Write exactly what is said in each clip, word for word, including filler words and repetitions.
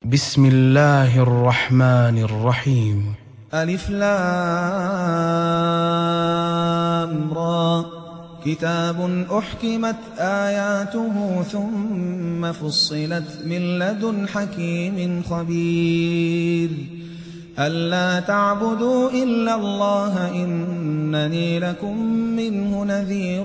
بسم الله الرحمن الرحيم. ألف لام را كتاب أحكمت آياته ثم فصلت من لدن حكيم خبير ألا تعبدوا إلا الله إنني لكم منه نذير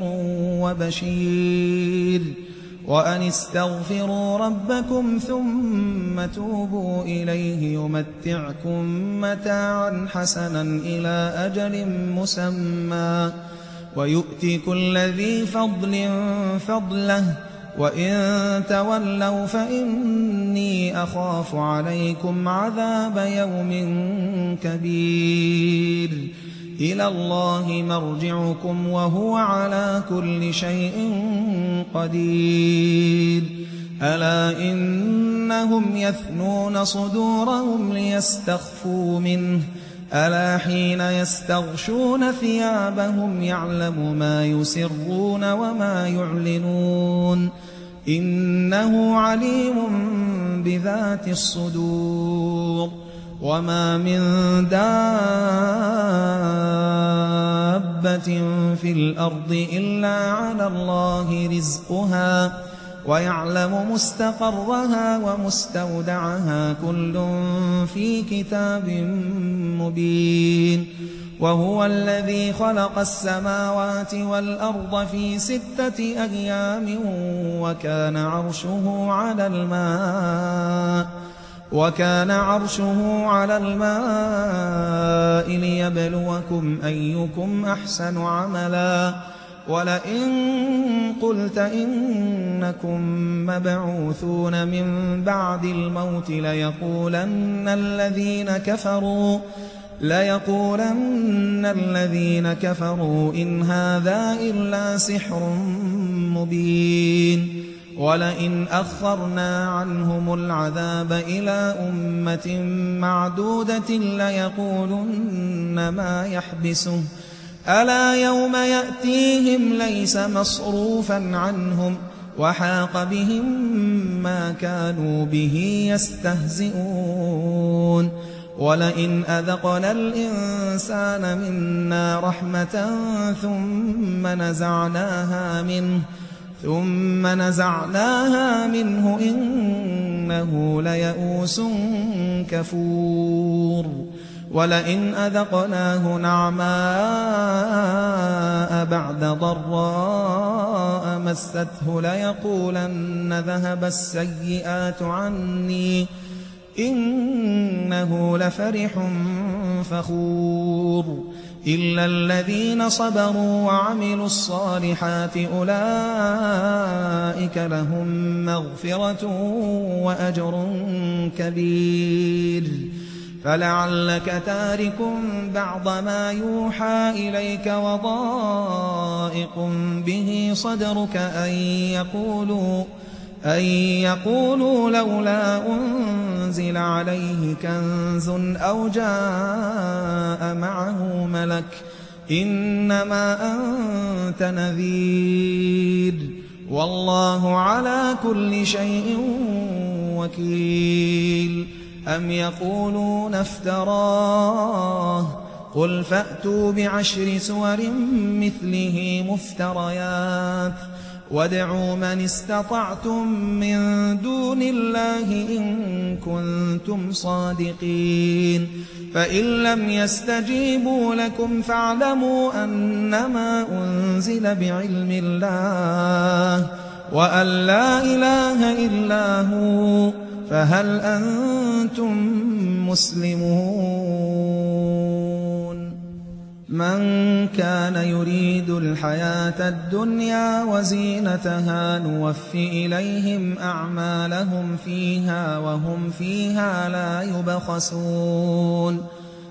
وبشير وأن استغفروا ربكم ثم توبوا إليه يمتعكم متاعا حسنا إلى أجل مسمى ويؤتي كل ذي فضل فضله وإن تولوا فإني أخاف عليكم عذاب يوم كبير إلى الله مرجعكم وهو على كل شيء قدير ألا إنهم يثنون صدورهم ليستخفوا منه ألا حين يستغشون ثيابهم يعلم ما يسرون وما يعلنون إنه عليم بذات الصدور وما من دابة في الأرض إلا على الله رزقها ويعلم مستقرها ومستودعها كل في كتاب مبين وهو الذي خلق السماوات والأرض في ستة أيام وكان عرشه على الماء وكان عرشه على الماء ليبلوكم أيكم أحسن عملا ولئن قلت إنكم مبعوثون من بعد الموت ليقولن الذين كفروا ليقولن الذين كفروا إن هذا إلا سحر مبين ولئن أخرنا عنهم العذاب إلى أمة معدودة ليقولن ما يحبسه ألا يوم يأتيهم ليس مصروفا عنهم وحاق بهم ما كانوا به يستهزئون ولئن أذقنا الإنسان منا رحمة ثم نزعناها منه ثم نزعناها منه إنه ليئوس كفور ولئن أذقناه نعماء بعد ضراء مسته ليقولن ذهب السيئات عني إنه لفرح فخور إلا الذين صبروا وعملوا الصالحات أولئك لهم مغفرة وأجر كبير فلعلك تارك بعض ما يوحى إليك وضائق به صدرك أن يقولوا أن يقولوا لولا أنزل عليه كنز أو جاء معه ملك إنما أنت نذير والله على كل شيء وكيل أم يقولون افتراه قل فأتوا بعشر سور مثله مفتريات وادعوا من استطعتم من دون الله إن كنتم صادقين فإن لم يستجيبوا لكم فاعلموا أنما أنزل بعلم الله وأن لا إله إلا هو فهل أنتم مسلمون من كان يريد الحياة الدنيا وزينتها نوف إليهم أعمالهم فيها وهم فيها لا يبخسون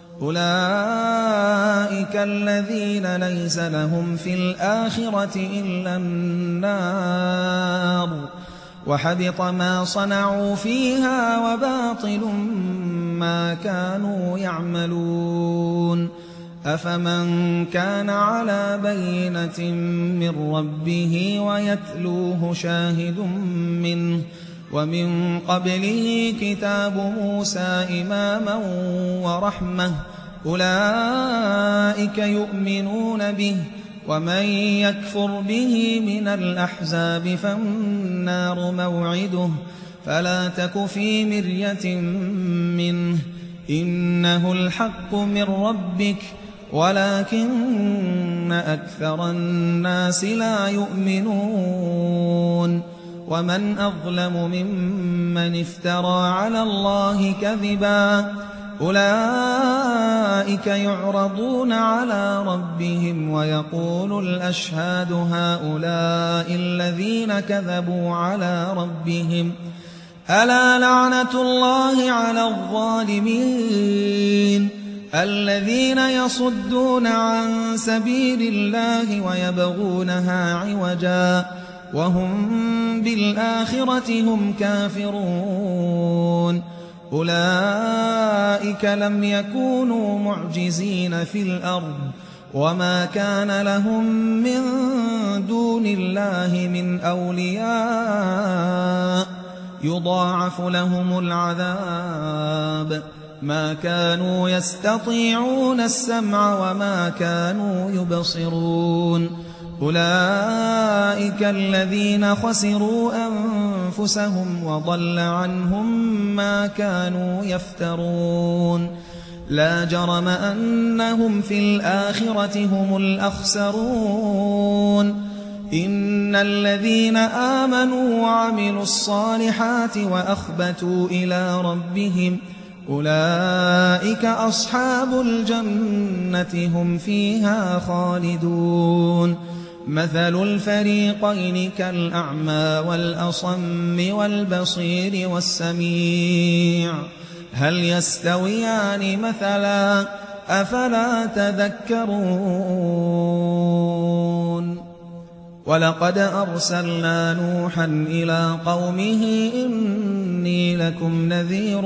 أولئك الذين ليس لهم في الآخرة إلا النار وحبط ما صنعوا فيها وباطل ما كانوا يعملون أفمن كان على بينة من ربه ويتلوه شاهد منه ومن قبله كتاب موسى إماما ورحمة أولئك يؤمنون به ومن يكفر به من الأحزاب فالنار موعده فلا تك في مرية منه إنه الحق من ربك ولكن أكثر الناس لا يؤمنون ومن أظلم ممن افترى على الله كذبا أولئك يعرضون على ربهم ويقول الأشهاد هؤلاء الذين كذبوا على ربهم ألا لعنة الله على الظالمين الذين يصدون عن سبيل الله ويبغونها عوجا وهم بالآخرة هم كافرون أولئك لم يكونوا معجزين في الأرض وما كان لهم من دون الله من أولياء يضاعف لهم العذاب ما كانوا يستطيعون السمع وما كانوا يبصرون أولئك الذين خسروا أنفسهم وضل عنهم ما كانوا يفترون لا جرم أنهم في الآخرة هم الأخسرون إن الذين آمنوا وعملوا الصالحات وأخبتوا إلى ربهم أولئك أصحاب الجنة هم فيها خالدون مثل الفريقين كالأعمى والأصم والبصير والسميع هل يستويان مثلا أفلا تذكرون ولقد أرسلنا نوحا إلى قومه إني لكم نذير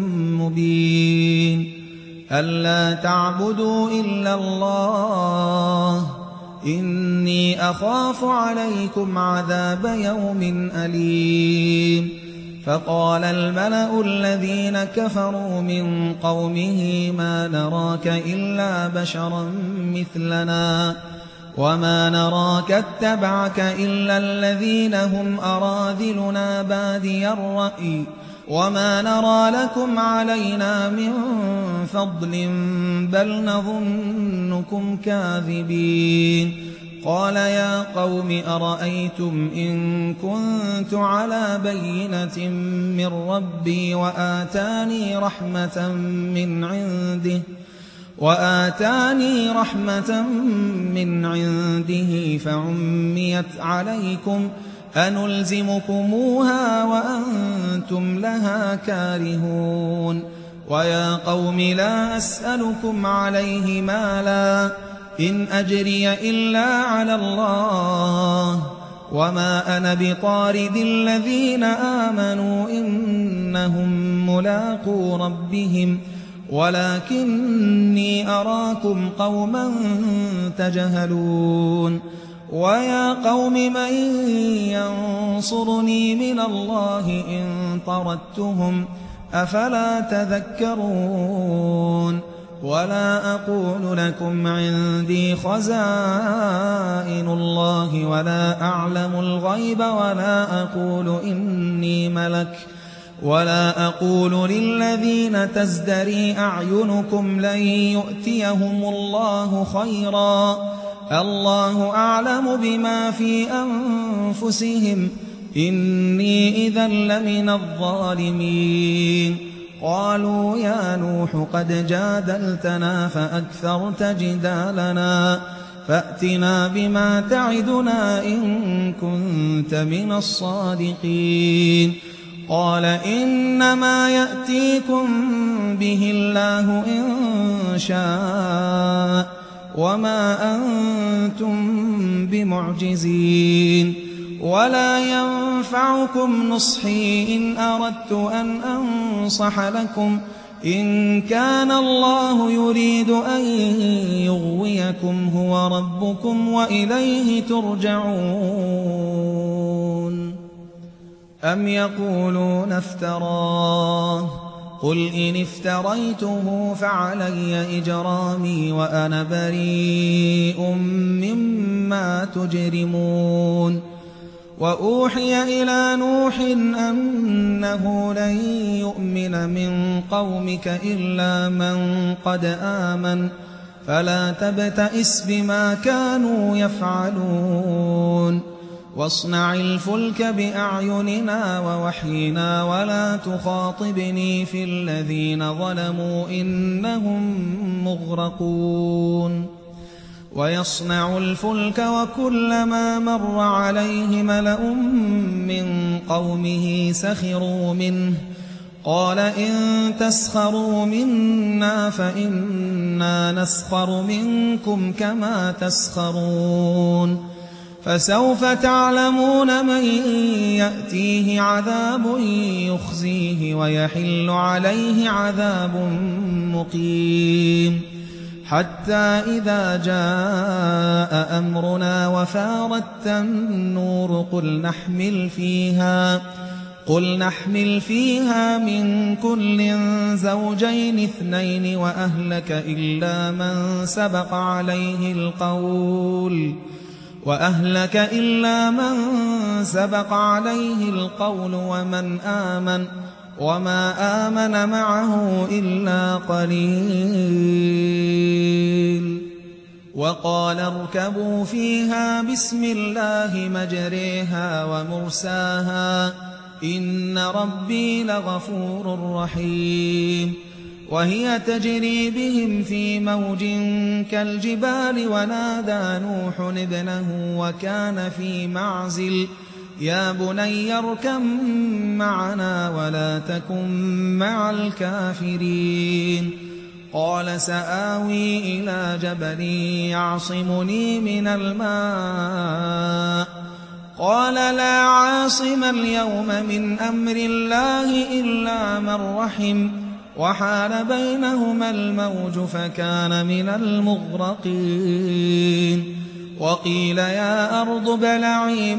مبين ألا تعبدوا إلا الله إني أخاف عليكم عذاب يوم أليم فقال الملأ الذين كفروا من قومه ما نراك إلا بشرا مثلنا وما نراك اتبعك إلا الذين هم أراذلنا بادي الرأي وما نرى لكم علينا من فضل بل نظنكم كاذبين قال يا قوم أرأيتم إن كنت على بينة من ربي وآتاني رحمة من عنده وآتاني رحمة من عنده فعميت عليكم أنلزمكموها وأنتم لها كارهون ويا قوم لا أسألكم عليه مالا إن أجري إلا على الله وما أنا بطارد الذين آمنوا إنهم ملاقو ربهم ولكني أراكم قوما تجهلون ويا قوم من ينصرني من الله إن طردتهم أفلا تذكرون ولا أقول لكم عندي خزائن الله ولا أعلم الغيب ولا أقول إني ملك ولا أقول للذين تزدري أعينكم لن يؤتيهم الله خيرا الله أعلم بما في أنفسهم إني إذا لمن الظالمين قالوا يا نوح قد جادلتنا فأكثرت جدالنا فأتنا بما تعدنا إن كنت من الصادقين قال إنما يأتيكم به الله إن شاء وما أنتم بمعجزين ولا ينفعكم نصحي إن أردت أن أنصح لكم إن كان الله يريد أن يغويكم هو ربكم وإليه ترجعون أم يقولون افتراه قل إن افتريته فعلي إجرامي وأنا بريء مما تجرمون وأوحي إلى نوح أنه لن يؤمن من قومك إلا من قد آمن فلا تبتئس بما كانوا يفعلون واصنع الفلك بأعيننا ووحينا ولا تخاطبني في الذين ظلموا إنهم مغرقون ويصنع الفلك وكلما مر عليه ملأ من قومه سخروا منه قال إن تسخروا منا فإنا نسخر منكم كما تسخرون فسوف تعلمون من يأتيه عذاب يخزيه ويحل عليه عذاب مقيم حتى إذا جاء أمرنا وفارت النور قل نحمل فيها قل نحمل فيها من كل زوجين اثنين وأهلك إلا من سبق عليه القول وأهلك إلا من سبق عليه القول ومن آمن وما آمن معه إلا قليل وقال اركبوا فيها بسم الله مجريها ومرساها إن ربي لغفور رحيم وهي تجري بهم في موج كالجبال ونادى نوح ابنه وكان في معزل يا بني اركب معنا ولا تكن مع الكافرين قال سآوي إلى جبل يعصمني من الماء قال لا عاصم اليوم من أمر الله إلا من رحم وحال بينهما الموج فكان من المغرقين وقيل يا أرض ابلعي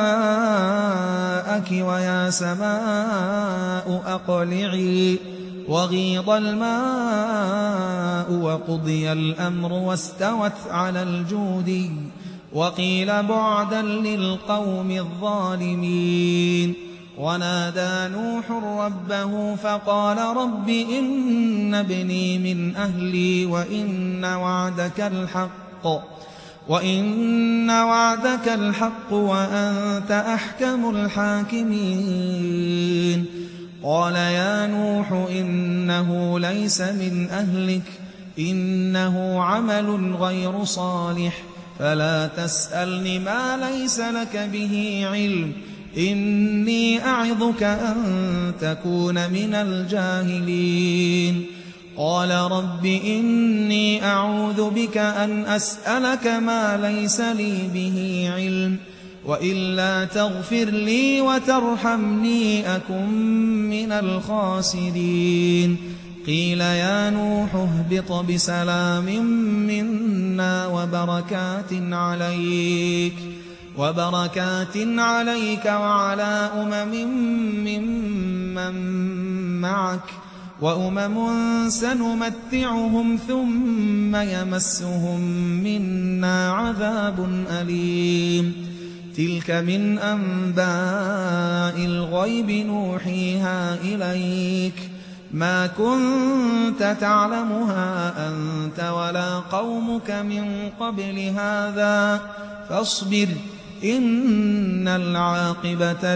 ماءك ويا سماء أقلعي وغيض الماء وقضي الأمر واستوت على الجودي وقيل بعدا للقوم الظالمين ونادى نوح ربه فقال رب إن ابني من أهلي وإن وعدك الحق وإن وعدك الحق وأنت أحكم الحاكمين قال يا نوح إنه ليس من أهلك إنه عمل غير صالح فلا تسألني ما ليس لك به علم إني أعظك أن تكون من الجاهلين قال رب إني أعوذ بك أن أسألك ما ليس لي به علم وإلا تغفر لي وترحمني أكن من الخاسرين قيل يا نوح اهبط بسلام منا وبركات عليك وبركات عليك وعلى أمم ممن معك وأمم سنمتعهم ثم يمسهم منا عذاب أليم تلك من أنباء الغيب نوحيها إليك ما كنت تعلمها أنت ولا قومك من قبل هذا فاصبر إن العاقبة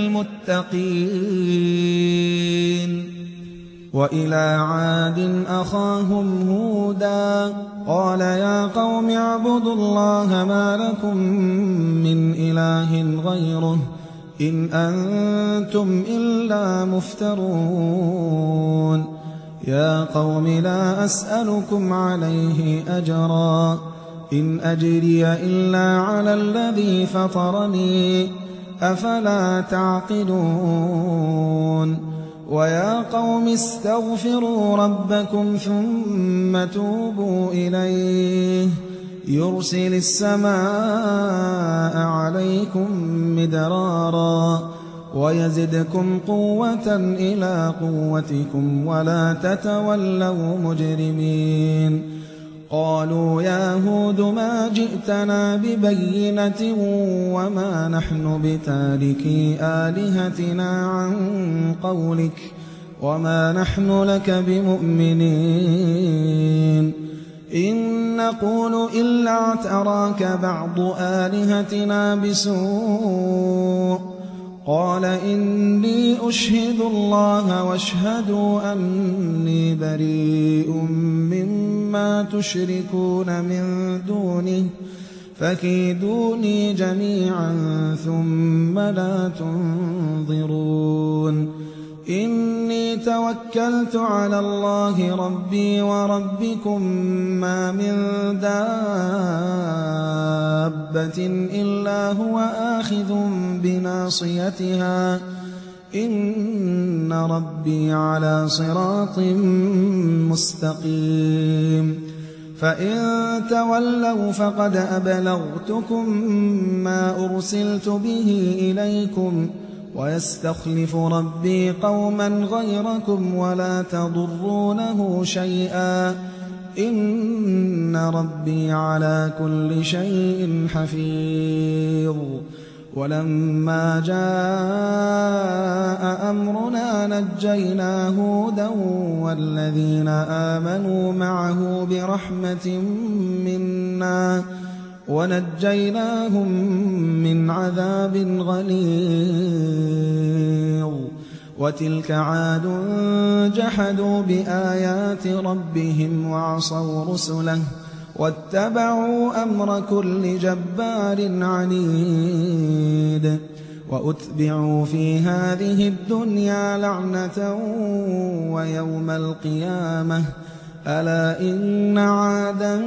للمتقين وإلى عاد أخاهم هودا قال يا قوم اعبدوا الله ما لكم من إله غيره إن أنتم إلا مفترون يا قوم لا أسألكم عليه أجرا إن أجري إلا على الذي فطرني أفلا تعقلون ويا قوم استغفروا ربكم ثم توبوا إليه يرسل السماء عليكم مدرارا ويزدكم قوة إلى قوتكم ولا تتولوا مجرمين قالوا يا هود ما جئتنا ببينة وما نحن بتاركي آلهتنا عن قولك وما نحن لك بمؤمنين إن نقول إلا اعتراك بعض آلهتنا بسوء قال إني أشهد الله واشهدوا أني بريء مما تشركون من دونه فكيدوني جميعا ثم لا تنظرون إني توكلت على الله ربي وربكم ما من دابة إلا هو آخذ بناصيتها إن ربي على صراط مستقيم فإن تولوا فقد أبلغتكم ما أرسلت به إليكم ويستخلف ربي قوما غيركم ولا تضرونه شيئا إن ربي على كل شيء حفيظ ولما جاء أمرنا نجينا هودا والذين آمنوا معه برحمة منا ونجيناهم من عذاب غليظ وتلك عاد جحدوا بآيات ربهم وعصوا رسله واتبعوا أمر كل جبار عنيد وأتبعوا في هذه الدنيا لعنة ويوم القيامة ألا إن عادا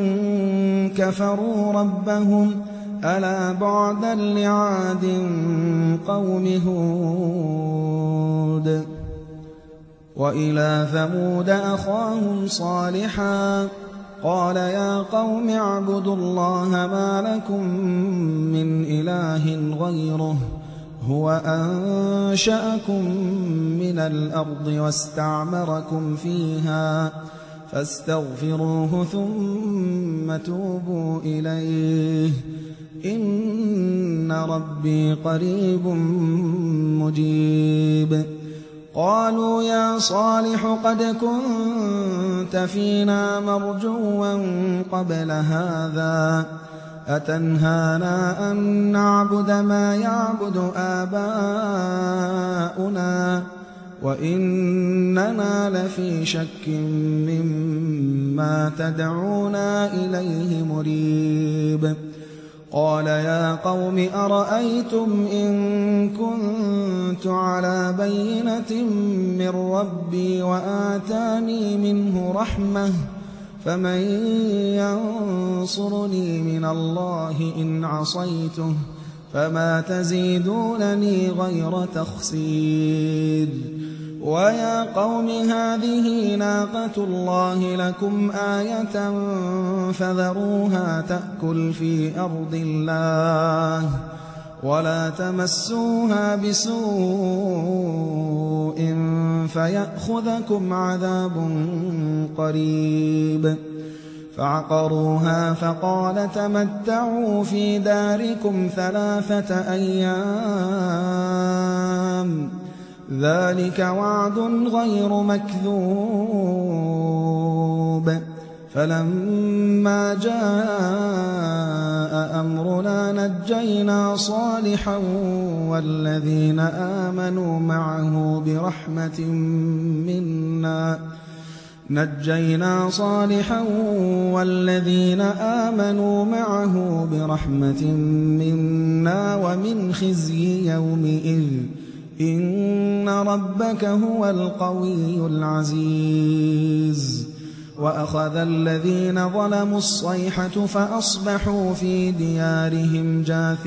كفروا ربهم ألا بعدا لعاد قوم هود وإلى ثمود أخاهم صالحا قال يا قوم اعبدوا الله ما لكم من إله غيره هو أنشأكم من الأرض واستعمركم فيها فاستغفروه ثم توبوا إليه إن ربي قريب مجيب قالوا يا صالح قد كنت فينا مرجوا قبل هذا أتنهانا أن نعبد ما يعبد آباؤنا وإننا لفي شك مما تدعونا إليه مريب قال يا قوم أرأيتم إن كنت على بينة من ربي وآتاني منه رحمة فمن ينصرني من الله إن عصيته فما تزيدونني غير تخسير ويا قوم هذه ناقة الله لكم آية فذروها تأكل في أرض الله ولا تمسوها بسوء فيأخذكم عذاب قريب فعقروها فقال تمتعوا في داركم ثلاثة أيام ذلك وعد غير مكذوب فلما جاء أمرنا نجينا صالحا والذين آمنوا معه برحمة منا نجينا صالحا والذين آمنوا معه برحمة منا ومن خزي يومئذ إن ربك هو القوي العزيز وأخذ الذين ظلموا الصيحة فأصبحوا في ديارهم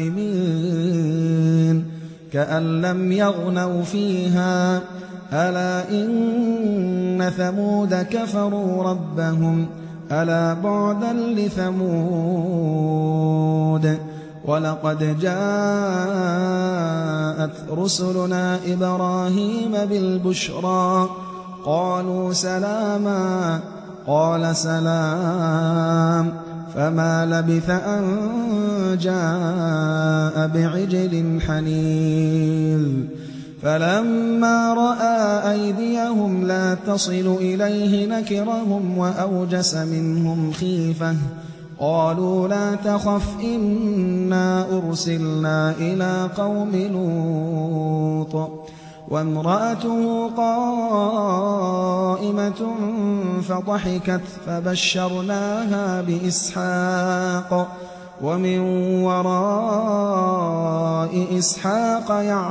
جاثمين كأن لم يغنوا فيها ألا إن ثمود كفروا ربهم ألا بعدا لثمود ولقد جاءت رسلنا إبراهيم بالبشرى قالوا سلاما قال سلام فما لبث أن جاء بعجل حنيذ فلما رأى أيديهم لا تصل إليه نكرهم وأوجس منهم خيفة قالوا لا تخف إنا أرسلنا إلى قوم لوط وامرأته قائمة فضحكت فبشرناها بإسحاق ومن وراء إسحاق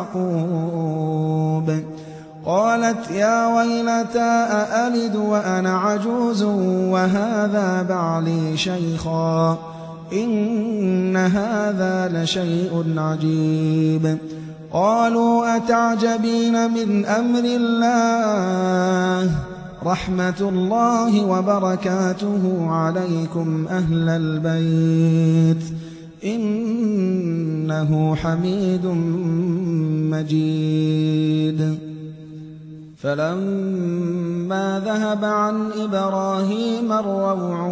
يعقوب قالت يا ويلتى أألد وأنا عجوز وهذا بعلي شيخا إن هذا لشيء عجيب قالوا أتعجبين من أمر الله رحمة الله وبركاته عليكم أهل البيت إنه حميد مجيد فلما ذهب عن إبراهيم الروع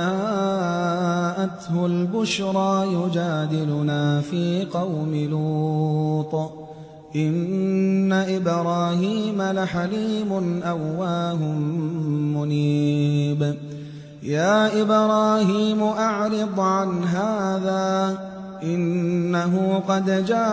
وجاءته البشرى يجادلنا في قوم لوط إن إبراهيم لحليم أواه منيب يا إبراهيم أعرض عن هذا إنه قد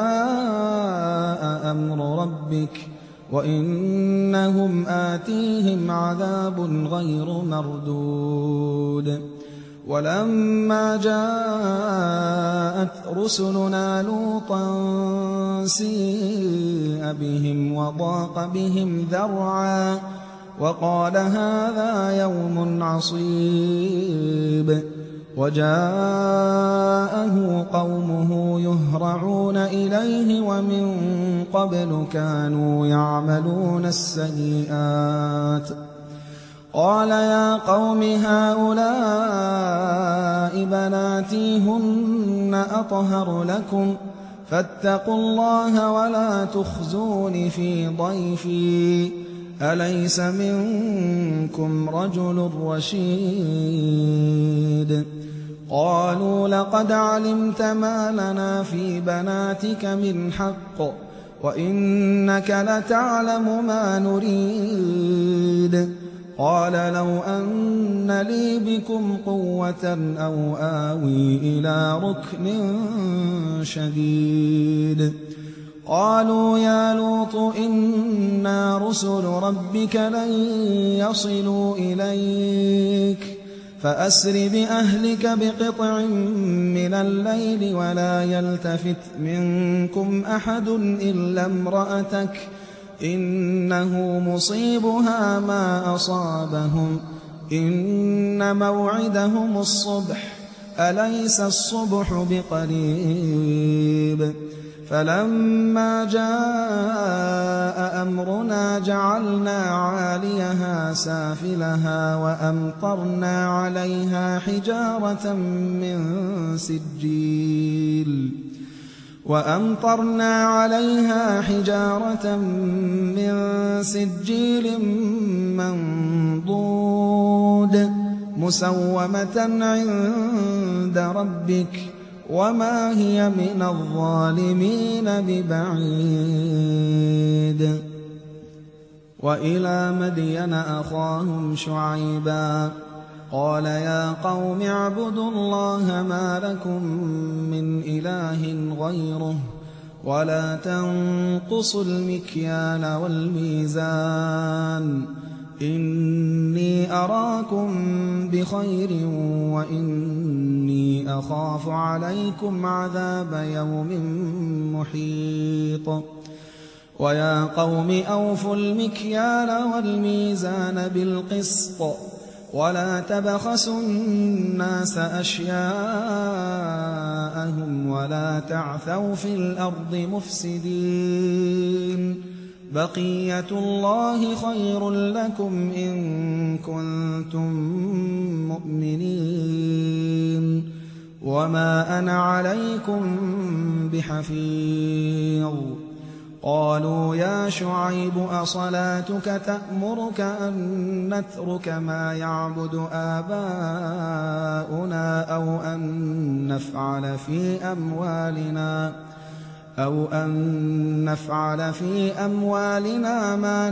جاء أمر ربك وإنهم آتيهم عذاب غير مردود ولما جاءت رسلنا لوطا سيء بهم وضاق بهم ذرعا وقال هذا يوم عصيب وجاءه قومه يهرعون إليه ومن قبل كانوا يعملون السيئات قال يا قوم هؤلاء بناتي هن أطهر لكم فاتقوا الله ولا تخزون في ضيفي أليس منكم رجل رشيد قالوا لقد علمت ما لنا في بناتك من حق وإنك لتعلم ما نريد قال لو أن لي بكم قوة أو آوي إلى ركن شديد قالوا يا لوط إنا رسل ربك لن يصلوا إليك فأسر بأهلك بقطع من الليل ولا يلتفت منكم أحد إلا امرأتك إنه مصيبها ما أصابهم إن موعدهم الصبح أليس الصبح بقريب فلما جاء أمرنا جعلنا عاليها سافلها وأمطرنا عليها حجارة من سجيل وأمطرنا عليها حجارة من سجيل منضود مسومة عند ربك وما هي من الظالمين ببعيد وإلى مدين أخاهم شعيبا قال يا قوم اعبدوا الله ما لكم من إله غيره ولا تنقصوا المكيال والميزان إني أراكم بخير وإني أخاف عليكم عذاب يوم محيط ويا قوم أوفوا المكيال والميزان بالقسط ولا تبخسوا الناس أشياءهم ولا تعثوا في الأرض مفسدين بقية الله خير لكم إن كنتم مؤمنين وما أنا عليكم بحفيظ قالوا يا شعيب أصلاتك تأمرك أن نترك ما يعبد آباؤنا أو أن نفعل في أموالنا أو أن نفعل في أموالنا ما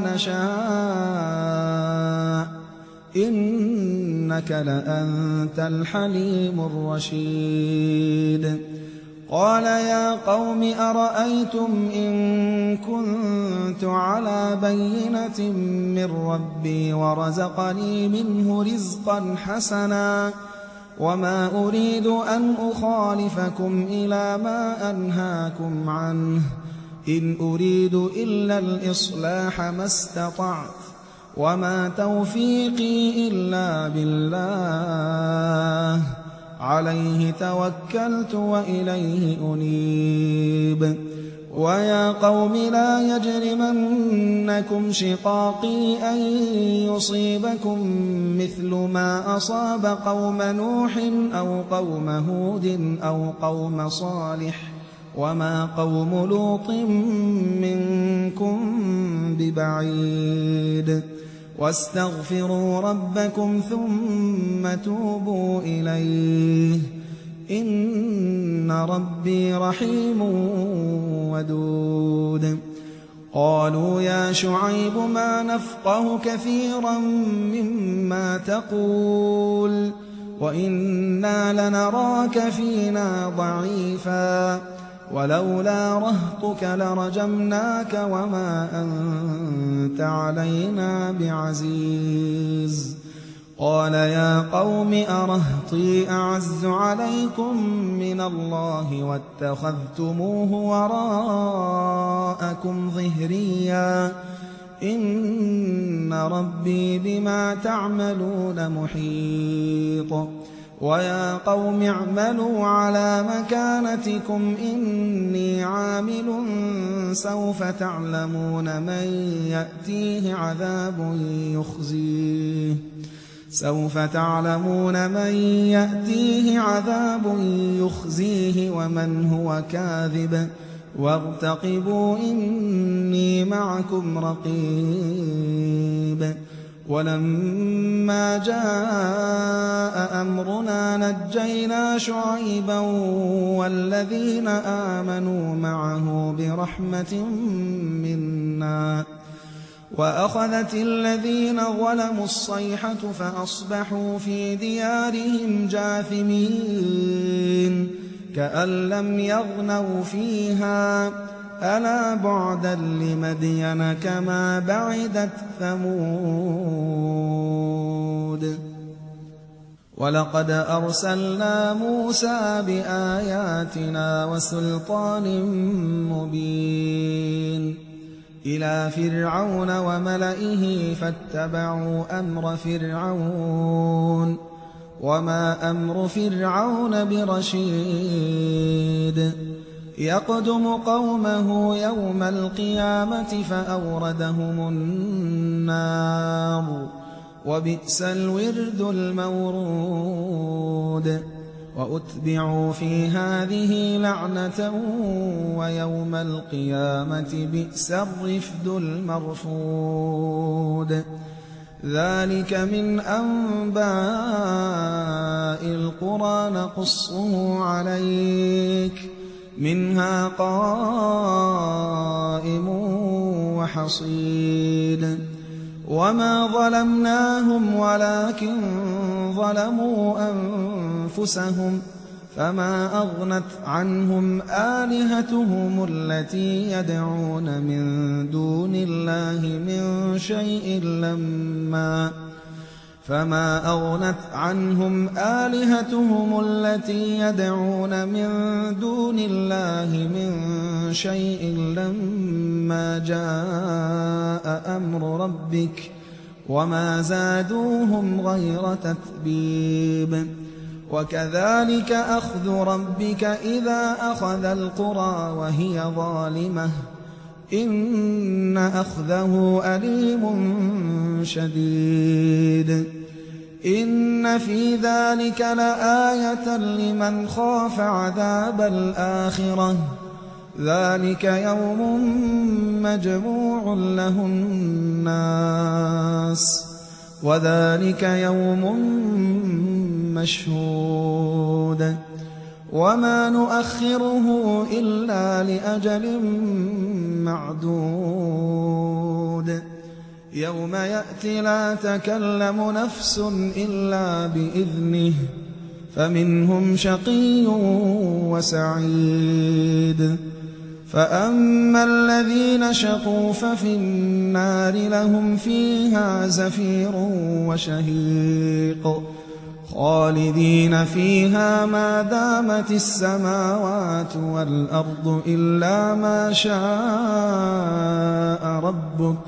نشاء إنك لأنت الحليم الرشيد قال يا قوم أرأيتم إن كنت على بينة من ربي ورزقني منه رزقا حسنا وما أريد أن أخالفكم إلى ما أنهاكم عنه إن أريد إلا الإصلاح ما استطعت وما توفيقي إلا بالله عليه توكلت وإليه أنيب ويا قوم لا يجرمنكم شقاقي أن يصيبكم مثل ما أصاب قوم نوح أو قوم هود أو قوم صالح وما قوم لوط منكم ببعيد واستغفروا ربكم ثم توبوا إليه إن ربي رحيم ودود قالوا يا شعيب ما نفقه كثيرا مما تقول وإنا لنراك فينا ضعيفا ولولا رهطك لرجمناك وما أنت علينا بعزيز قال يا قوم أرهطي أعز عليكم من الله واتخذتموه وراءكم ظهريا إن ربي بما تعملون محيط ويا قوم اعملوا على مكانتكم إني عامل سوف تعلمون من يأتيه عذاب يخزيه سوف تعلمون من يأتيه عذاب يخزيه ومن هو كاذب وارتقبوا إني معكم رقيب ولما جاء أمرنا نجينا شعيبا والذين آمنوا معه برحمة منا وأخذت الذين ظلموا الصيحة فأصبحوا في ديارهم جاثمين كأن لم يغنوا فيها ألا بعدا لمدين كما بعدت ثمود ولقد أرسلنا موسى بآياتنا وسلطان مبين إلى فرعون وملئه فاتبعوا أمر فرعون وما أمر فرعون برشيد يقدم قومه يوم القيامة فأوردهم النار وبئس الورد المورود وأتبعوا في هذه لعنة ويوم القيامة بئس الرفد المرفود ذلك من أنباء القرى نقصه عليك منها قائم وحصيد وما ظلمناهم ولكن ظلموا أنفسهم فما أغنت عنهم آلهتهم التي يدعون من دون الله من شيء لما فما أغنت عنهم آلهتهم التي يدعون من دون الله من شيء لما جاء أمر ربك وما زادوهم غير تتبيب وكذلك أخذ ربك إذا أخذ القرى وهي ظالمة إن أخذه أليم شديد إن في ذلك لآية لمن خاف عذاب الآخرة ذلك يوم مجموع له الناس وذلك يوم مشهود وما نؤخره إلا لأجل معدود يوم يأتي لا تكلم نفس إلا بإذنه فمنهم شقي وسعيد فأما الذين شقوا ففي النار لهم فيها زفير وشهيق خالدين فيها ما دامت السماوات والأرض إلا ما شاء ربك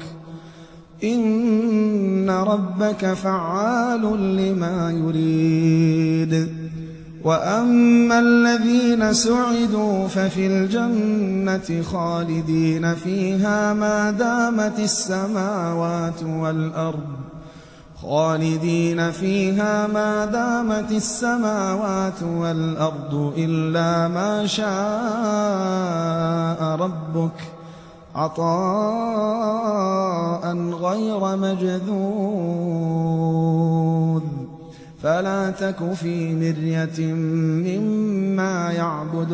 إن ربك فعال لما يريد وأما الذين سعدوا ففي الجنة خالدين فيها ما دامت السماوات والأرض خالدين فيها ما دامت السماوات والأرض إلا ما شاء ربك عطاء غير مجذوذ فلا تك في مرية مما يعبد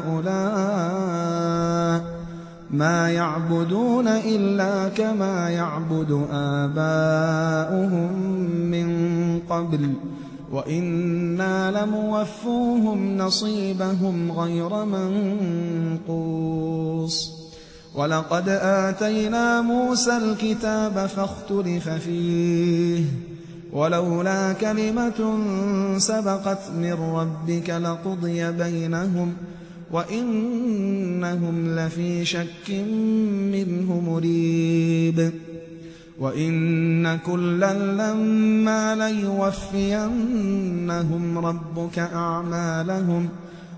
هؤلاء ما يعبدون إلا كما يعبد آباؤهم من قبل وإنا لموفوهم نصيبهم غير منقوص ولقد آتينا موسى الكتاب فاختلف فيه ولولا كلمة سبقت من ربك لقضي بينهم وإنهم لفي شك منه مريب وإن كلا لما ليوفينهم ربك أعمالهم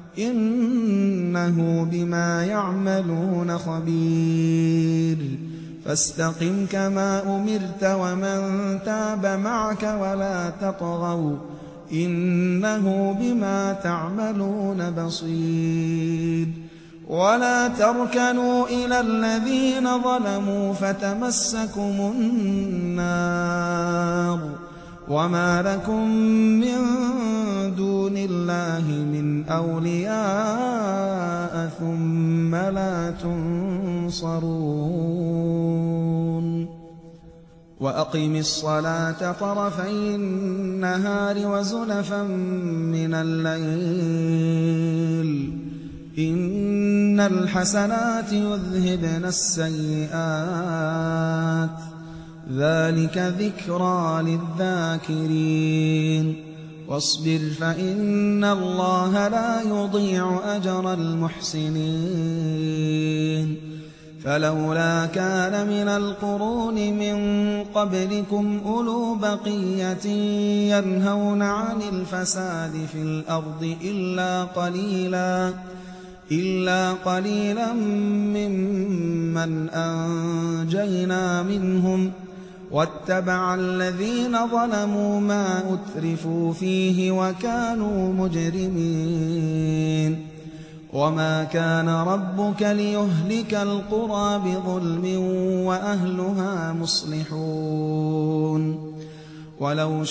إنه بما يعملون خبير فاستقم كما أمرت ومن تاب معك ولا تطغوا إنه بما تعملون بصير ولا تركنوا إلى الذين ظلموا فتمسكم النار وما لكم من دون الله من أولياء ثم لا تنصرون وأقم الصلاة طرفي النهار وزلفا من الليل إن الحسنات يذهبن السيئات ذلك ذكرى للذاكرين واصبر فإن الله لا يضيع أجر المحسنين فلولا كان من القرون من قبلكم أولو بقية ينهون عن الفساد في الأرض إلا قليلا إلا قليلا ممن أنجينا منهم واتبع الذين ظلموا ما أترفوا فيه وكانوا مجرمين وما كان ربك ليهلك القرى بظلم وأهلها مصلحون ولو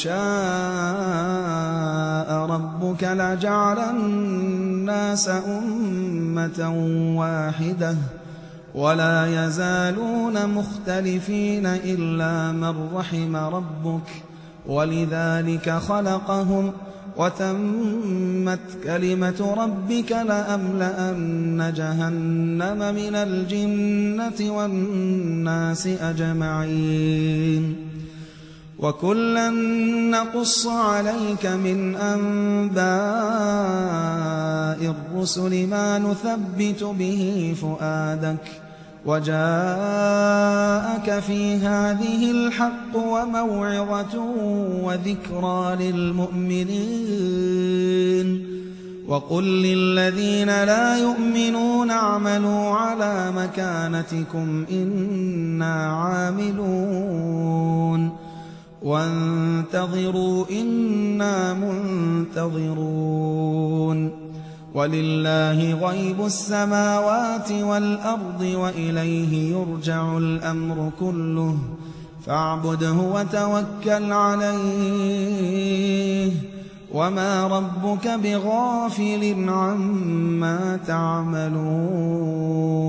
شاء ربك لجعل الناس أمة واحدة ولا يزالون مختلفين إلا من رحم ربك ولذلك خلقهم وتمت كلمة ربك لأملأن جهنم من الجنة والناس أجمعين وكلا نقص عليك من أنباء الرسل ما نثبت به فؤادك وجاءك في هذه الحق وموعظة وذكرى للمؤمنين وقل للذين لا يؤمنون اعملوا على مكانتكم إنا عاملون وانتظروا إنا منتظرون ولله غيب السماوات والأرض وإليه يرجع الأمر كله فاعبده وتوكل عليه وما ربك بغافل عما تعملون